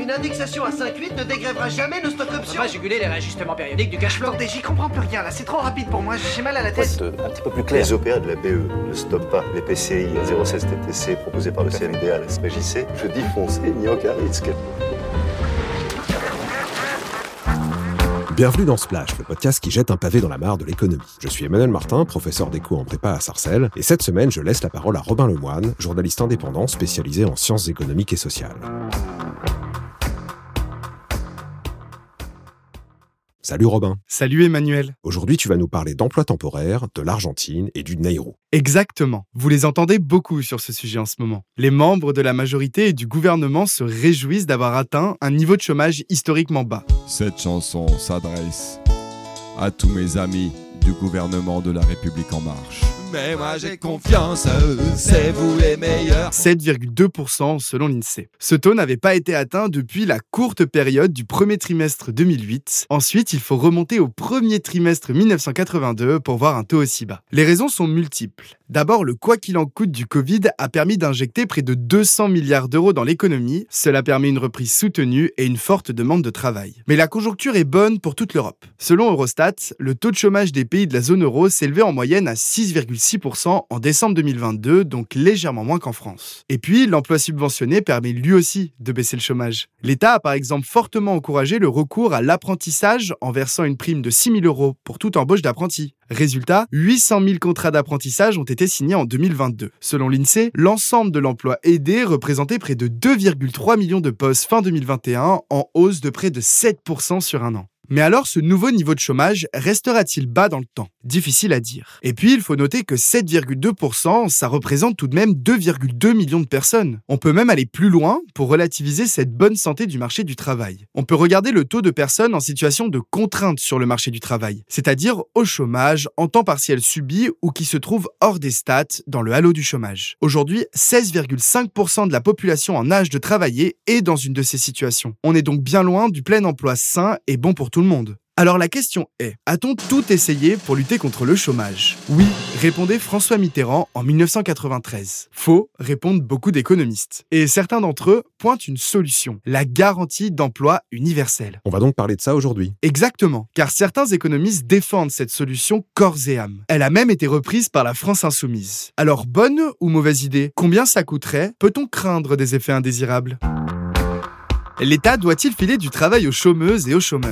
Une indexation à 5,8 ne dégrèvera jamais nos stock options. On va juguler les réajustements périodiques du cash flow. Attendez, j'y comprends plus rien là, c'est trop rapide pour moi, j'ai mal à la Faut tête. être un petit peu plus clair. Les OPA de la BE ne stoppent pas les PCI 016 TTC proposés par le CNDA à la SPJC. Je dis foncez, il n'y a aucun risque. Bienvenue dans Splash, le podcast qui jette un pavé dans la mare de l'économie. Je suis Emmanuel Martin, professeur d'éco en prépa à Sarcelles, et cette semaine, je laisse la parole à Robin Lemoine, journaliste indépendant spécialisé en sciences économiques et sociales. Salut Robin. Salut Emmanuel. Aujourd'hui, tu vas nous parler d'emploi temporaire, de l'Argentine et du Nauru. Exactement. Vous les entendez beaucoup sur ce sujet en ce moment. Les membres de la majorité et du gouvernement se réjouissent d'avoir atteint un niveau de chômage historiquement bas. Cette chanson s'adresse à tous mes amis du gouvernement de la République en marche. Mais moi j'ai confiance, c'est vous les meilleurs. 7,2% selon l'INSEE. Ce taux n'avait pas été atteint depuis la courte période du premier trimestre 2008. Ensuite, il faut remonter au premier trimestre 1982 pour voir un taux aussi bas. Les raisons sont multiples. D'abord, le quoi qu'il en coûte du Covid a permis d'injecter près de 200 milliards d'euros dans l'économie. Cela permet une reprise soutenue et une forte demande de travail. Mais la conjoncture est bonne pour toute l'Europe. Selon Eurostat, le taux de chômage des pays de la zone euro s'élevait en moyenne à 6,6% en décembre 2022, donc légèrement moins qu'en France. Et puis, l'emploi subventionné permet lui aussi de baisser le chômage. L'État a par exemple fortement encouragé le recours à l'apprentissage en versant une prime de 6 000 € pour toute embauche d'apprenti. Résultat, 800 000 contrats d'apprentissage ont été signés en 2022. Selon l'INSEE, l'ensemble de l'emploi aidé représentait près de 2,3 millions de postes fin 2021, en hausse de près de 7% sur un an. Mais alors, ce nouveau niveau de chômage restera-t-il bas dans le temps ? Difficile à dire. Et puis, il faut noter que 7,2%, ça représente tout de même 2,2 millions de personnes. On peut même aller plus loin pour relativiser cette bonne santé du marché du travail. On peut regarder le taux de personnes en situation de contrainte sur le marché du travail, c'est-à-dire au chômage, en temps partiel subi ou qui se trouvent hors des stats dans le halo du chômage. Aujourd'hui, 16,5% de la population en âge de travailler est dans une de ces situations. On est donc bien loin du plein emploi sain et bon pour tout le monde. Alors la question est, a-t-on tout essayé pour lutter contre le chômage ? Oui, répondait François Mitterrand en 1993. Faux, répondent beaucoup d'économistes. Et certains d'entre eux pointent une solution, la garantie d'emploi universelle. On va donc parler de ça aujourd'hui. Exactement, car certains économistes défendent cette solution corps et âme. Elle a même été reprise par la France insoumise. Alors bonne ou mauvaise idée ? Combien ça coûterait ? Peut-on craindre des effets indésirables ? L'État doit-il filer du travail aux chômeuses et aux chômeurs ?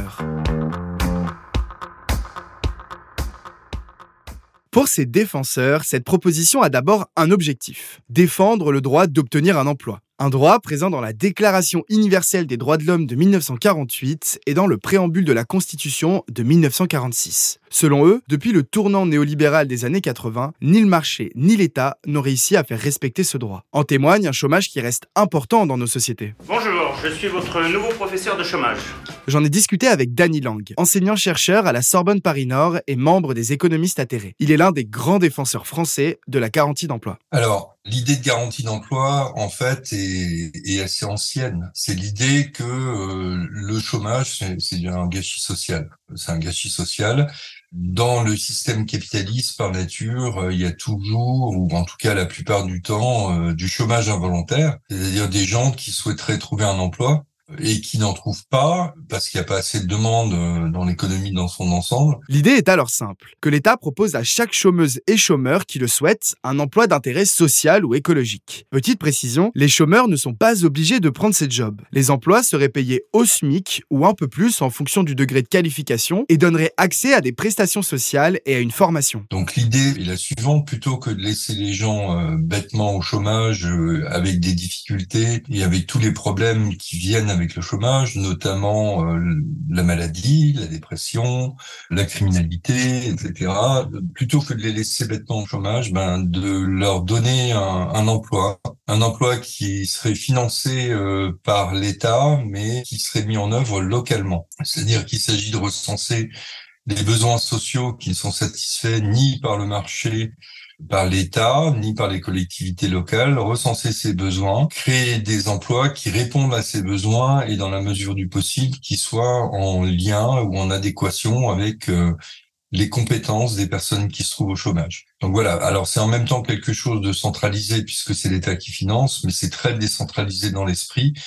Pour ses défenseurs, cette proposition a d'abord un objectif, défendre le droit d'obtenir un emploi. Un droit présent dans la Déclaration universelle des droits de l'homme de 1948 et dans le préambule de la Constitution de 1946. Selon eux, depuis le tournant néolibéral des années 80, ni le marché ni l'État n'ont réussi à faire respecter ce droit. En témoigne un chômage qui reste important dans nos sociétés. Bonjour, je suis votre nouveau professeur de chômage. J'en ai discuté avec Danny Lang, enseignant-chercheur à la Sorbonne Paris-Nord et membre des économistes atterrés. Il est l'un des grands défenseurs français de la garantie d'emploi. Alors, l'idée de garantie d'emploi, en fait, est assez ancienne. C'est l'idée que le chômage, c'est un gâchis social. C'est un gâchis social. Dans le système capitaliste, par nature, il y a toujours, ou en tout cas la plupart du temps, du chômage involontaire, c'est-à-dire des gens qui souhaiteraient trouver un emploi et qui n'en trouvent pas parce qu'il n'y a pas assez de demande dans l'économie dans son ensemble. L'idée est alors simple, que l'État propose à chaque chômeuse et chômeur qui le souhaite un emploi d'intérêt social ou écologique. Petite précision, les chômeurs ne sont pas obligés de prendre ces jobs. Les emplois seraient payés au SMIC ou un peu plus en fonction du degré de qualification et donneraient accès à des prestations sociales et à une formation. Donc l'idée est la suivante, plutôt que de laisser les gens bêtement au chômage avec des difficultés et avec tous les problèmes qui viennent avec le chômage, notamment la maladie, la dépression, la criminalité, etc. Plutôt que de les laisser bêtement au chômage, de leur donner un emploi qui serait financé par l'État, mais qui serait mis en œuvre localement. C'est-à-dire qu'il s'agit de recenser des besoins sociaux qui ne sont satisfaits ni par le marché, par l'État, ni par les collectivités locales, recenser ces besoins, créer des emplois qui répondent à ces besoins et dans la mesure du possible, qui soient en lien ou en adéquation avec les compétences des personnes qui se trouvent au chômage. Donc voilà, alors c'est en même temps quelque chose de centralisé puisque c'est l'État qui finance, mais c'est très décentralisé dans l'esprit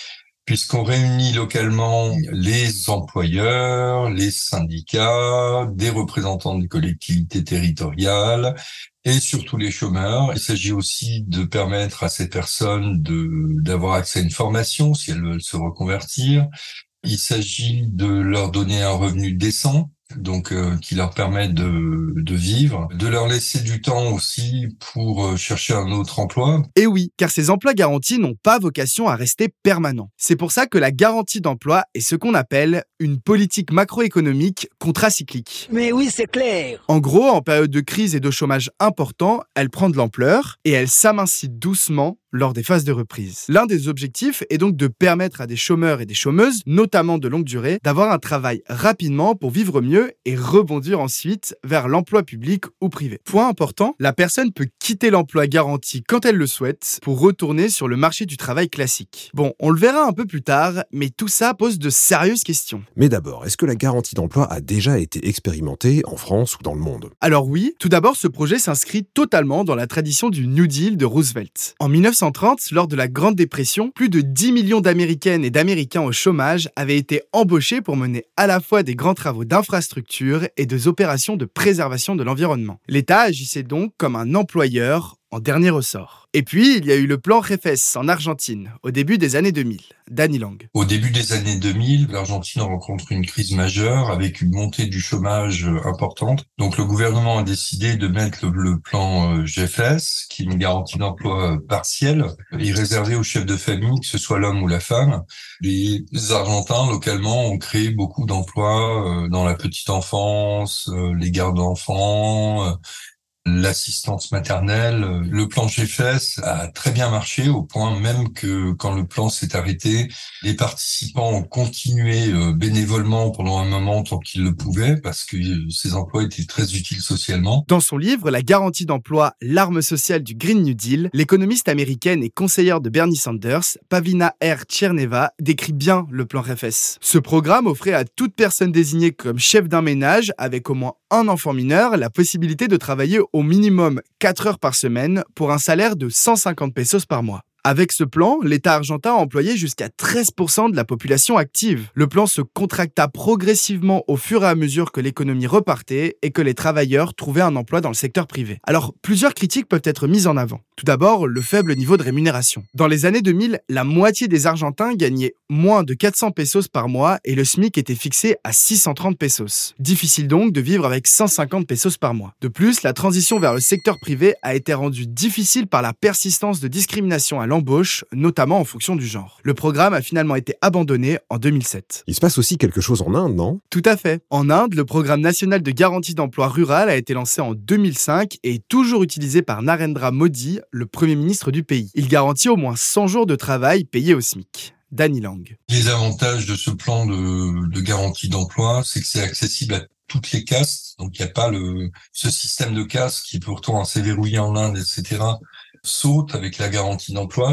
puisqu'on réunit localement les employeurs, les syndicats, des représentants des collectivités territoriales et surtout les chômeurs. Il s'agit aussi de permettre à ces personnes d'avoir accès à une formation si elles veulent se reconvertir. Il s'agit de leur donner un revenu décent, donc qui leur permet de vivre, de leur laisser du temps aussi pour chercher un autre emploi. Et oui, car ces emplois garantis n'ont pas vocation à rester permanents. C'est pour ça que la garantie d'emploi est ce qu'on appelle une politique macroéconomique contracyclique. Mais oui, c'est clair. En gros, en période de crise et de chômage important, elle prend de l'ampleur et elle s'amincit doucement lors des phases de reprise. L'un des objectifs est donc de permettre à des chômeurs et des chômeuses, notamment de longue durée, d'avoir un travail rapidement pour vivre mieux et rebondir ensuite vers l'emploi public ou privé. Point important, la personne peut quitter l'emploi garanti quand elle le souhaite pour retourner sur le marché du travail classique. Bon, on le verra un peu plus tard, mais tout ça pose de sérieuses questions. Mais d'abord, est-ce que la garantie d'emploi a déjà été expérimentée en France ou dans le monde ? Alors oui, tout d'abord, ce projet s'inscrit totalement dans la tradition du New Deal de Roosevelt. En 1930, lors de la Grande Dépression, plus de 10 millions d'Américaines et d'Américains au chômage avaient été embauchés pour mener à la fois des grands travaux d'infrastructure et des opérations de préservation de l'environnement. L'État agissait donc comme un employeur en dernier ressort. Et puis, il y a eu le plan Refes en Argentine, au début des années 2000. Danny Lang. Au début des années 2000, l'Argentine rencontre une crise majeure avec une montée du chômage importante. Donc le gouvernement a décidé de mettre le plan GFS, qui est une garantie d'emploi partielle, et réservée aux chefs de famille, que ce soit l'homme ou la femme. Les Argentins, localement, ont créé beaucoup d'emplois dans la petite enfance, les gardes d'enfants, l'assistance maternelle. Le plan GFS a très bien marché au point même que quand le plan s'est arrêté, les participants ont continué bénévolement pendant un moment tant qu'ils le pouvaient parce que ces emplois étaient très utiles socialement. Dans son livre « La garantie d'emploi, l'arme sociale du Green New Deal », l'économiste américaine et conseillère de Bernie Sanders, Pavlina R. Tcherneva, décrit bien le plan Refes. Ce programme offrait à toute personne désignée comme chef d'un ménage avec au moins un enfant mineur la possibilité de travailler au minimum 4 heures par semaine pour un salaire de 150 pesos par mois. Avec ce plan, l'État argentin a employé jusqu'à 13% de la population active. Le plan se contracta progressivement au fur et à mesure que l'économie repartait et que les travailleurs trouvaient un emploi dans le secteur privé. Alors, plusieurs critiques peuvent être mises en avant. Tout d'abord, le faible niveau de rémunération. Dans les années 2000, la moitié des Argentins gagnaient moins de 400 pesos par mois et le SMIC était fixé à 630 pesos. Difficile donc de vivre avec 150 pesos par mois. De plus, la transition vers le secteur privé a été rendue difficile par la persistance de discrimination à l'embauche, notamment en fonction du genre. Le programme a finalement été abandonné en 2007. Il se passe aussi quelque chose en Inde, non ? Tout à fait. En Inde, le programme national de garantie d'emploi rural a été lancé en 2005 et est toujours utilisé par Narendra Modi, le Premier ministre du pays. Il garantit au moins 100 jours de travail payés au SMIC. Danny Lang. Les avantages de ce plan de garantie d'emploi, c'est que c'est accessible à toutes les castes. Donc il n'y a pas ce système de castes qui est pourtant assez verrouillé en Inde, etc., saute avec la garantie d'emploi.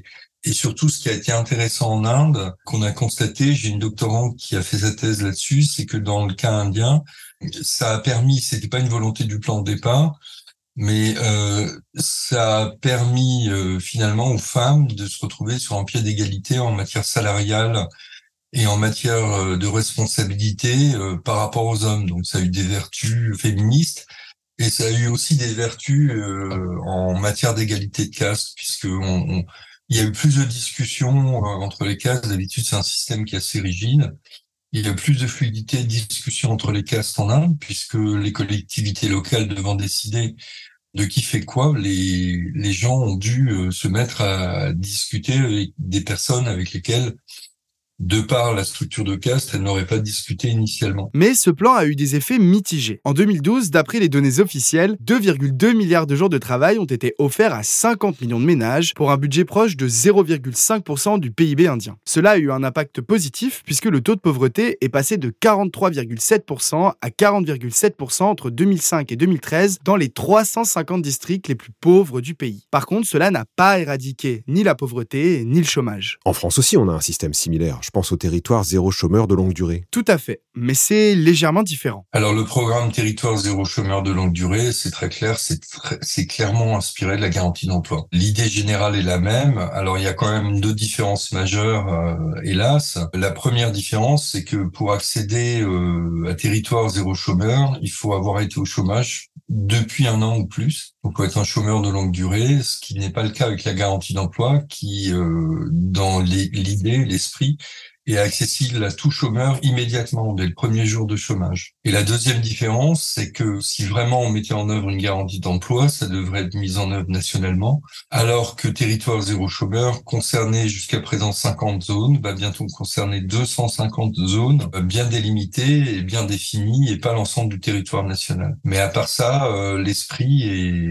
Et surtout, ce qui a été intéressant en Inde, qu'on a constaté, j'ai une doctorante qui a fait sa thèse là-dessus, c'est que dans le cas indien, ça a permis, c'était pas une volonté du plan de départ, mais ça a permis finalement aux femmes de se retrouver sur un pied d'égalité en matière salariale et en matière de responsabilité par rapport aux hommes. Donc ça a eu des vertus féministes et ça a eu aussi des vertus en matière d'égalité de caste, puisque il y a eu plus de discussions entre les castes. D'habitude, c'est un système qui est assez rigide. Il y a plus de fluidité de discussion entre les castes en Inde, puisque les collectivités locales devant décider de qui fait quoi, les gens ont dû se mettre à discuter avec des personnes avec lesquelles, de par la structure de caste, elles n'auraient pas discuté initialement. Mais ce plan a eu des effets mitigés. En 2012, d'après les données officielles, 2,2 milliards de jours de travail ont été offerts à 50 millions de ménages pour un budget proche de 0,5% du PIB indien. Cela a eu un impact positif puisque le taux de pauvreté est passé de 43,7% à 40,7% entre 2005 et 2013 dans les 350 districts les plus pauvres du pays. Par contre, cela n'a pas éradiqué ni la pauvreté ni le chômage. En France aussi, on a un système similaire. je pense au territoire zéro chômeur de longue durée. Tout à fait, mais c'est légèrement différent. Alors le programme Territoire zéro chômeur de longue durée, c'est très clair, c'est clairement inspiré de la garantie d'emploi. L'idée générale est la même. Alors il y a quand même deux différences majeures, hélas. La première différence, c'est que pour accéder à Territoire zéro chômeur, il faut avoir été au chômage depuis 1 an ou plus. Donc, faut être un chômeur de longue durée, ce qui n'est pas le cas avec la garantie d'emploi, qui, dans l'idée, l'esprit, est accessible à tout chômeur immédiatement, dès le premier jour de chômage. Et la deuxième différence, c'est que si vraiment on mettait en œuvre une garantie d'emploi, ça devrait être mis en œuvre nationalement, alors que Territoire zéro chômeur concernait jusqu'à présent 50 zones, va bientôt concerner 250 zones bien délimitées et bien définies, et pas l'ensemble du territoire national. Mais à part ça, l'esprit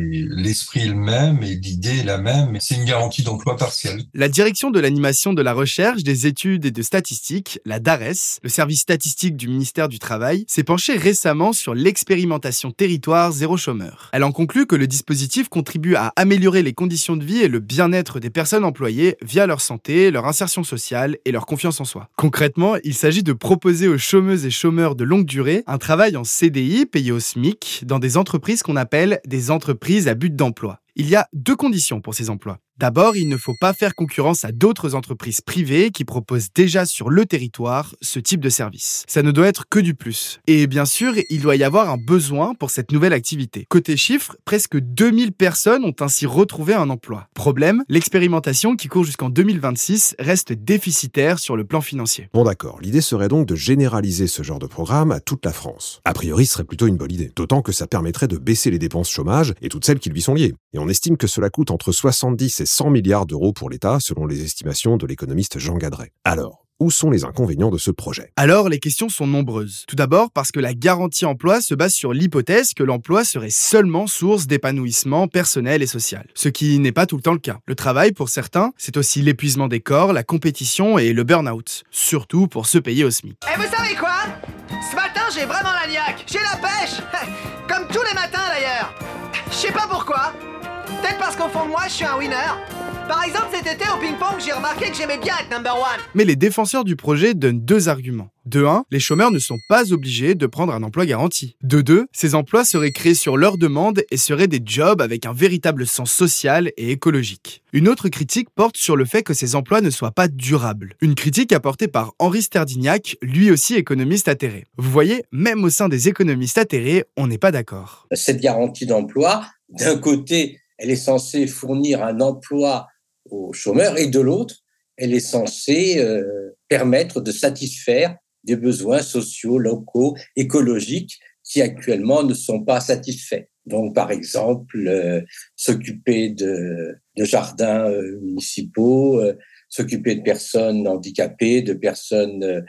est le même et l'idée est la même. C'est une garantie d'emploi partielle. La direction de l'animation de la recherche, des études et de statistiques, la DARES, le service statistique du ministère du Travail, s'est penchée récemment sur l'expérimentation Territoire zéro chômeur. Elle en conclut que le dispositif contribue à améliorer les conditions de vie et le bien-être des personnes employées via leur santé, leur insertion sociale et leur confiance en soi. Concrètement, il s'agit de proposer aux chômeuses et chômeurs de longue durée un travail en CDI payé au SMIC dans des entreprises qu'on appelle des entreprises à but d'emploi. Il y a 2 conditions pour ces emplois. D'abord, il ne faut pas faire concurrence à d'autres entreprises privées qui proposent déjà sur le territoire ce type de service. Ça ne doit être que du plus. Et bien sûr, il doit y avoir un besoin pour cette nouvelle activité. Côté chiffres, presque 2000 personnes ont ainsi retrouvé un emploi. Problème, l'expérimentation qui court jusqu'en 2026 reste déficitaire sur le plan financier. Bon d'accord, l'idée serait donc de généraliser ce genre de programme à toute la France. A priori, ce serait plutôt une bonne idée, d'autant que ça permettrait de baisser les dépenses chômage et toutes celles qui lui sont liées. Et on estime que cela coûte entre 70 et 100 milliards d'euros pour l'État, selon les estimations de l'économiste Jean Gadret. Alors, où sont les inconvénients de ce projet ? Alors, les questions sont nombreuses. Tout d'abord parce que la garantie emploi se base sur l'hypothèse que l'emploi serait seulement source d'épanouissement personnel et social. Ce qui n'est pas tout le temps le cas. Le travail, pour certains, c'est aussi l'épuisement des corps, la compétition et le burn-out. Surtout pour ceux payés au SMIC. Et vous savez quoi ? Ce matin, j'ai vraiment la niaque. J'ai la pêche. Comme tous les matins d'ailleurs. Je sais pas pourquoi. Peut-être parce qu'au fond de moi, je suis un winner. Par exemple, cet été au ping-pong, j'ai remarqué que j'aimais bien être number one. Mais les défenseurs du projet donnent 2 arguments. De 1, les chômeurs ne sont pas obligés de prendre un emploi garanti. De 2, ces emplois seraient créés sur leur demande et seraient des jobs avec un véritable sens social et écologique. Une autre critique porte sur le fait que ces emplois ne soient pas durables. Une critique apportée par Henri Sterdignac, lui aussi économiste atterré. Vous voyez, même au sein des économistes atterrés, on n'est pas d'accord. Cette garantie d'emploi, d'un côté, elle est censée fournir un emploi aux chômeurs et de l'autre, elle est censée permettre de satisfaire des besoins sociaux, locaux, écologiques qui actuellement ne sont pas satisfaits. Donc, par exemple, s'occuper de jardins municipaux, s'occuper de personnes handicapées, de personnes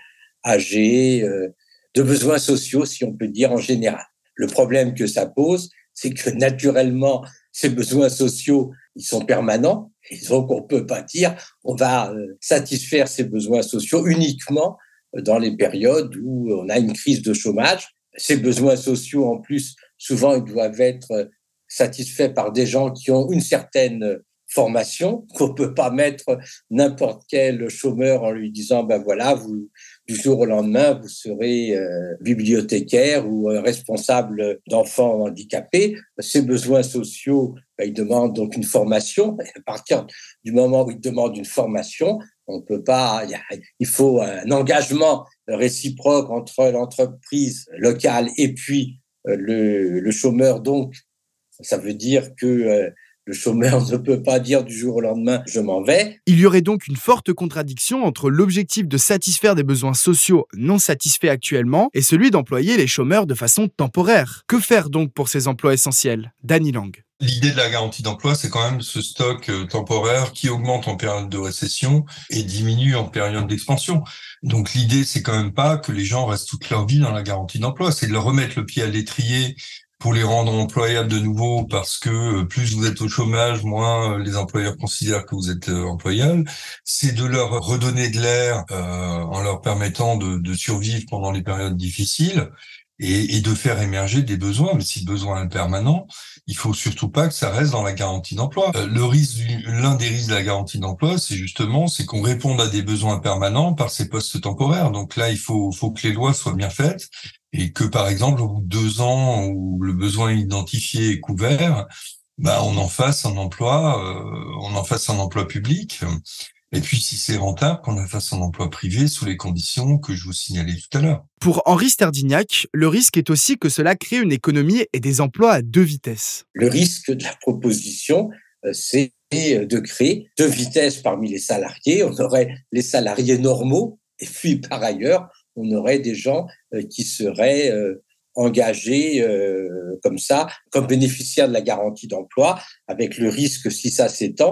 âgées, de besoins sociaux, si on peut dire, en général. Le problème que ça pose, c'est que naturellement, ces besoins sociaux, ils sont permanents. Et donc, on peut pas dire on va satisfaire ces besoins sociaux uniquement dans les périodes où on a une crise de chômage. Ces besoins sociaux, en plus, souvent, ils doivent être satisfaits par des gens qui ont une certaine formation, qu'on peut pas mettre n'importe quel chômeur en lui disant, ben voilà, vous, du jour au lendemain, vous serez bibliothécaire ou responsable d'enfants handicapés. Ces besoins sociaux, ils demandent donc une formation. Et à partir du moment où ils demandent une formation, on peut pas, il faut un engagement réciproque entre l'entreprise locale et puis le chômeur. Donc, ça veut dire que le chômeur ne peut pas dire du jour au lendemain « je m'en vais ». Il y aurait donc une forte contradiction entre l'objectif de satisfaire des besoins sociaux non satisfaits actuellement et celui d'employer les chômeurs de façon temporaire. Que faire donc pour ces emplois essentiels ? Danny Lang. L'idée de la garantie d'emploi, c'est quand même ce stock temporaire qui augmente en période de récession et diminue en période d'expansion. Donc l'idée, c'est quand même pas que les gens restent toute leur vie dans la garantie d'emploi, c'est de leur remettre le pied à l'étrier pour les rendre employables de nouveau, parce que plus vous êtes au chômage, moins les employeurs considèrent que vous êtes employable. C'est de leur redonner de l'air en leur permettant de survivre pendant les périodes difficiles. et de faire émerger des besoins. Mais si le besoin est permanent, il faut surtout pas que ça reste dans la garantie d'emploi. L'un des risques de la garantie d'emploi, c'est qu'on réponde à des besoins permanents par ces postes temporaires. Donc là, il faut que les lois soient bien faites et que, par exemple, au bout de 2 ans où le besoin identifié est couvert, on en fasse un emploi public. Et puis, si c'est rentable, qu'on en fasse un emploi privé sous les conditions que je vous signalais tout à l'heure. Pour Henri Sterdignac, le risque est aussi que cela crée une économie et des emplois à 2 vitesses. Le risque de la proposition, c'est de créer 2 vitesses parmi les salariés. On aurait les salariés normaux et puis, par ailleurs, on aurait des gens qui seraient engagés comme ça, comme bénéficiaires de la garantie d'emploi, avec le risque, si ça s'étend,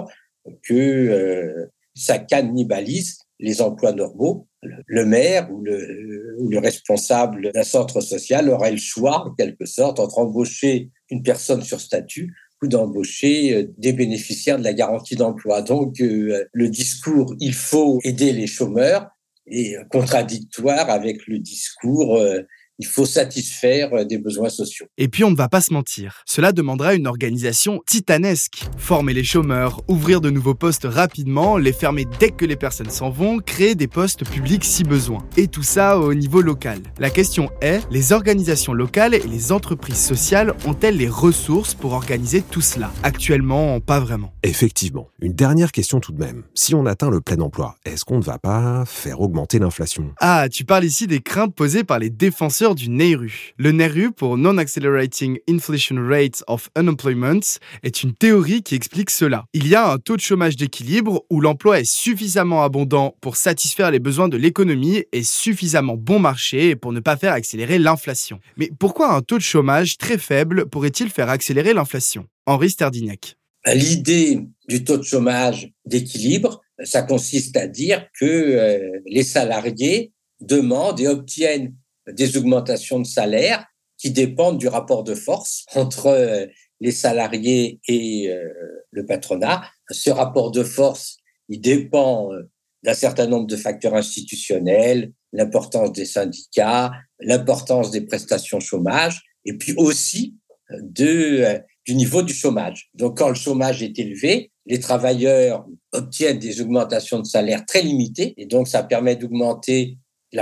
que ça cannibalise les emplois normaux. Le maire ou le responsable d'un centre social aurait le choix, en quelque sorte, entre embaucher une personne sur statut ou d'embaucher des bénéficiaires de la garantie d'emploi. Donc, le discours « il faut aider les chômeurs » est contradictoire avec le discours il faut satisfaire des besoins sociaux. Et puis on ne va pas se mentir, cela demandera une organisation titanesque. Former les chômeurs, ouvrir de nouveaux postes rapidement, les fermer dès que les personnes s'en vont, créer des postes publics si besoin. Et tout ça au niveau local. La question est, les organisations locales et les entreprises sociales ont-elles les ressources pour organiser tout cela? Actuellement, pas vraiment. Effectivement. Une dernière question tout de même. Si on atteint le plein emploi, est-ce qu'on ne va pas faire augmenter l'inflation? Ah, tu parles ici des craintes posées par les défenseurs du NERU. Le NERU, pour Non-Accelerating Inflation Rate of Unemployment, est une théorie qui explique cela. Il y a un taux de chômage d'équilibre où l'emploi est suffisamment abondant pour satisfaire les besoins de l'économie et suffisamment bon marché pour ne pas faire accélérer l'inflation. Mais pourquoi un taux de chômage très faible pourrait-il faire accélérer l'inflation? Henri Sterdignac. L'idée du taux de chômage d'équilibre, ça consiste à dire que les salariés demandent et obtiennent des augmentations de salaire qui dépendent du rapport de force entre les salariés et le patronat. Ce rapport de force, il dépend d'un certain nombre de facteurs institutionnels, l'importance des syndicats, l'importance des prestations chômage, et puis aussi du niveau du chômage. Donc, quand le chômage est élevé, les travailleurs obtiennent des augmentations de salaire très limitées, et donc ça permet d'augmenter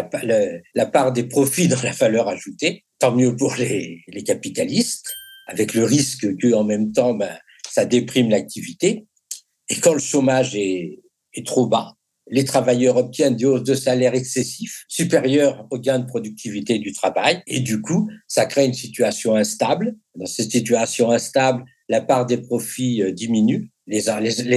la part des profits dans la valeur ajoutée. Tant mieux pour les capitalistes, avec le risque que en même temps, ça déprime l'activité. Et quand le chômage est trop bas, les travailleurs obtiennent des hausses de salaire excessifs, supérieures aux gains de productivité du travail. Et du coup, ça crée une situation instable. Dans cette situation instable, la part des profits diminue. Les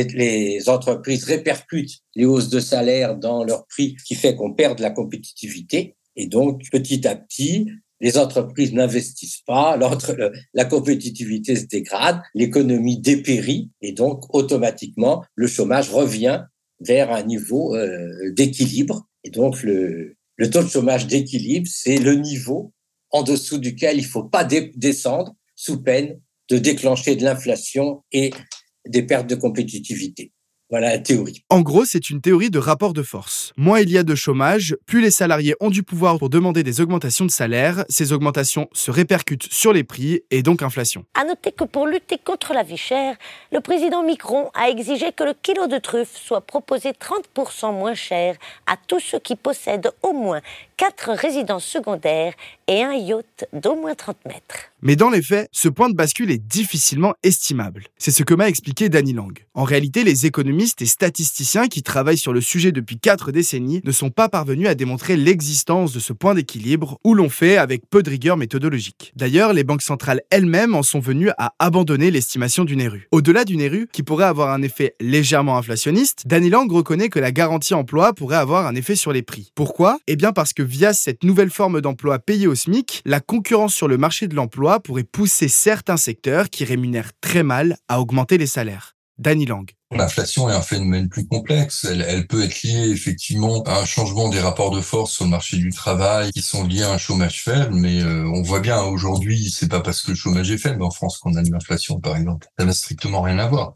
entreprises répercutent les hausses de salaire dans leurs prix, qui fait qu'on perd de la compétitivité. Et donc, petit à petit, les entreprises n'investissent pas, la compétitivité se dégrade, l'économie dépérit, et donc, automatiquement, le chômage revient vers un niveau d'équilibre. Et donc, le taux de chômage d'équilibre, c'est le niveau en dessous duquel il ne faut pas descendre sous peine de déclencher de l'inflation et des pertes de compétitivité. Voilà la théorie. En gros, c'est une théorie de rapport de force. Moins il y a de chômage, plus les salariés ont du pouvoir pour demander des augmentations de salaire. Ces augmentations se répercutent sur les prix et donc inflation. À noter que pour lutter contre la vie chère, le président Macron a exigé que le kilo de truffe soit proposé 30% moins cher à tous ceux qui possèdent au moins 4 résidences secondaires et un yacht d'au moins 30 mètres. Mais dans les faits, ce point de bascule est difficilement estimable. C'est ce que m'a expliqué Danny Lang. En réalité, les économistes et statisticiens qui travaillent sur le sujet depuis 4 décennies ne sont pas parvenus à démontrer l'existence de ce point d'équilibre, ou l'ont fait avec peu de rigueur méthodologique. D'ailleurs, les banques centrales elles-mêmes en sont venues à abandonner l'estimation du NERU. Au-delà du NERU, qui pourrait avoir un effet légèrement inflationniste, Danny Lang reconnaît que la garantie emploi pourrait avoir un effet sur les prix. Pourquoi ? Eh bien parce que via cette nouvelle forme d'emploi payée au SMIC, la concurrence sur le marché de l'emploi pourrait pousser certains secteurs qui rémunèrent très mal à augmenter les salaires. Danny Lang. L'inflation est un phénomène plus complexe. Elle peut être liée effectivement à un changement des rapports de force sur le marché du travail qui sont liés à un chômage faible, mais on voit bien aujourd'hui, c'est pas parce que le chômage est faible en France qu'on a de l'inflation, par exemple. Ça n'a strictement rien à voir.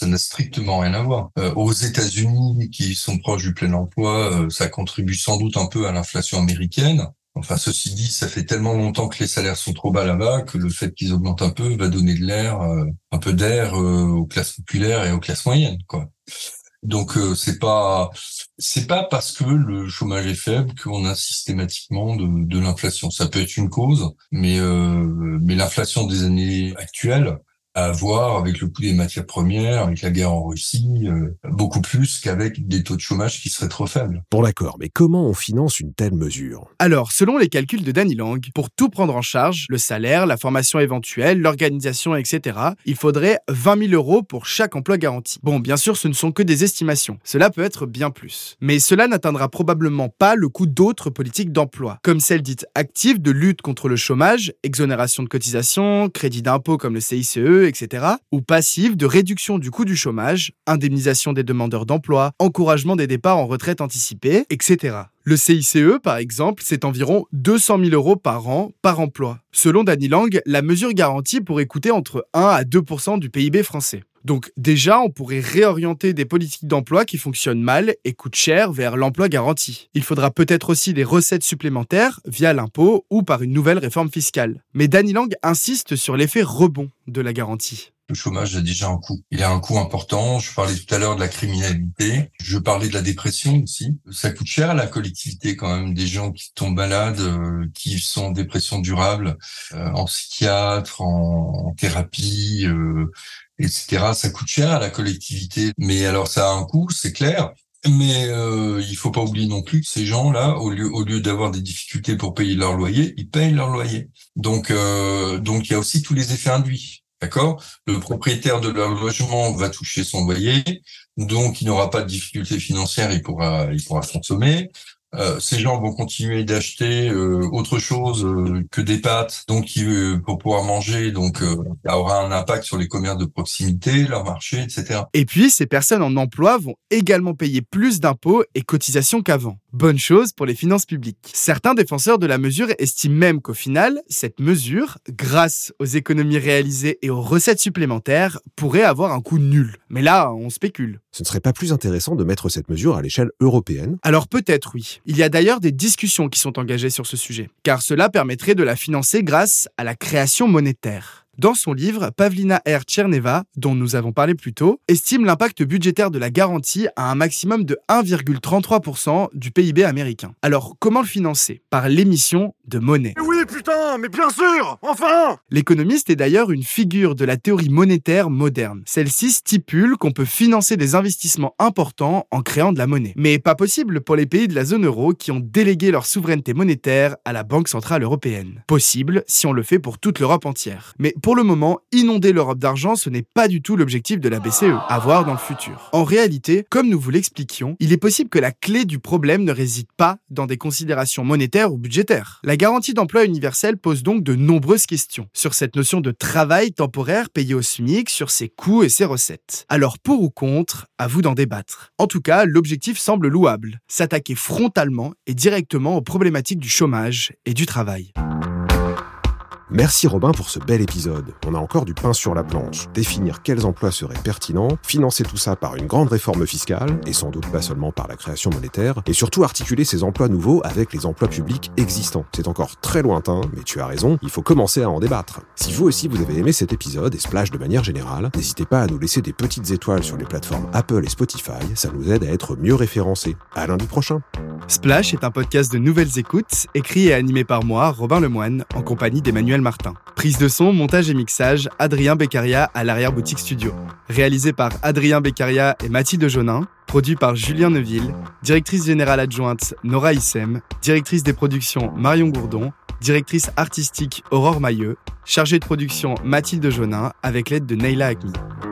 Aux États-Unis, qui sont proches du plein emploi, ça contribue sans doute un peu à l'inflation américaine. Enfin, ceci dit, ça fait tellement longtemps que les salaires sont trop bas là-bas que le fait qu'ils augmentent un peu va donner un peu d'air aux classes populaires et aux classes moyennes, quoi. Donc c'est pas parce que le chômage est faible qu'on a systématiquement de l'inflation. Ça peut être une cause, mais l'inflation des années actuelles à voir avec le coût des matières premières, avec la guerre en Russie, beaucoup plus qu'avec des taux de chômage qui seraient trop faibles. Bon d'accord, mais comment on finance une telle mesure ? Alors, selon les calculs de Danny Lang, pour tout prendre en charge, le salaire, la formation éventuelle, l'organisation, etc., il faudrait 20 000 € pour chaque emploi garanti. Bon, bien sûr, ce ne sont que des estimations. Cela peut être bien plus. Mais cela n'atteindra probablement pas le coût d'autres politiques d'emploi, comme celles dites actives de lutte contre le chômage, exonération de cotisations, crédit d'impôt comme le CICE, etc., ou passive de réduction du coût du chômage, indemnisation des demandeurs d'emploi, encouragement des départs en retraite anticipée, etc. Le CICE, par exemple, c'est environ 200 000 € par an par emploi. Selon Danny Lang, la mesure garantie pourrait coûter entre 1 à 2% du PIB français. Donc déjà, on pourrait réorienter des politiques d'emploi qui fonctionnent mal et coûtent cher vers l'emploi garanti. Il faudra peut-être aussi des recettes supplémentaires via l'impôt ou par une nouvelle réforme fiscale. Mais Danny Lang insiste sur l'effet rebond de la garantie. Le chômage a déjà un coût. Il a un coût important. Je parlais tout à l'heure de la criminalité. Je parlais de la dépression aussi. Ça coûte cher à la collectivité quand même. Des gens qui tombent malades, qui sont en dépression durable, en psychiatre, en thérapie, etc. Ça coûte cher à la collectivité. Mais alors ça a un coût, c'est clair. Mais il faut pas oublier non plus que ces gens-là, au lieu d'avoir des difficultés pour payer leur loyer, ils payent leur loyer. Donc il y a aussi tous les effets induits. D'accord ? Le propriétaire de leur logement va toucher son loyer, donc il n'aura pas de difficultés financières, il pourra consommer. Ces gens vont continuer d'acheter autre chose que des pâtes, donc pour pouvoir manger, donc ça aura un impact sur les commerces de proximité, leur marché, etc. Et puis, ces personnes en emploi vont également payer plus d'impôts et cotisations qu'avant. Bonne chose pour les finances publiques. Certains défenseurs de la mesure estiment même qu'au final, cette mesure, grâce aux économies réalisées et aux recettes supplémentaires, pourrait avoir un coût nul. Mais là, on spécule. Ce ne serait pas plus intéressant de mettre cette mesure à l'échelle européenne ? Alors peut-être oui. Il y a d'ailleurs des discussions qui sont engagées sur ce sujet, car cela permettrait de la financer grâce à la création monétaire. Dans son livre, Pavlina R. Tcherneva, dont nous avons parlé plus tôt, estime l'impact budgétaire de la garantie à un maximum de 1,33% du PIB américain. Alors, comment le financer ? Par l'émission de monnaie. Oui, putain, mais bien sûr, enfin ! L'économiste est d'ailleurs une figure de la théorie monétaire moderne. Celle-ci stipule qu'on peut financer des investissements importants en créant de la monnaie. Mais pas possible pour les pays de la zone euro qui ont délégué leur souveraineté monétaire à la Banque Centrale Européenne. Possible si on le fait pour toute l'Europe entière. Mais pour le moment, inonder l'Europe d'argent, ce n'est pas du tout l'objectif de la BCE, à voir dans le futur. En réalité, comme nous vous l'expliquions, il est possible que la clé du problème ne réside pas dans des considérations monétaires ou budgétaires. La garantie d'emploi universelle pose donc de nombreuses questions sur cette notion de travail temporaire payé au SMIC, sur ses coûts et ses recettes. Alors pour ou contre, à vous d'en débattre. En tout cas, l'objectif semble louable, s'attaquer frontalement et directement aux problématiques du chômage et du travail. Merci Robin pour ce bel épisode. On a encore du pain sur la planche. Définir quels emplois seraient pertinents, financer tout ça par une grande réforme fiscale, et sans doute pas seulement par la création monétaire, et surtout articuler ces emplois nouveaux avec les emplois publics existants. C'est encore très lointain, mais tu as raison, il faut commencer à en débattre. Si vous aussi vous avez aimé cet épisode et Splash de manière générale, n'hésitez pas à nous laisser des petites étoiles sur les plateformes Apple et Spotify, ça nous aide à être mieux référencés. À lundi prochain. Splash est un podcast de nouvelles écoutes, écrit et animé par moi, Robin Lemoine, en compagnie d'Emmanuel Martin. Prise de son, montage et mixage, Adrien Beccaria à l'arrière-boutique studio. Réalisé par Adrien Beccaria et Mathilde Jonin. Produit par Julien Neuville. Directrice générale adjointe Nora Issem. Directrice des productions Marion Gourdon. Directrice artistique Aurore Mailleux. Chargée de production Mathilde Jonin avec l'aide de Neila Agmi.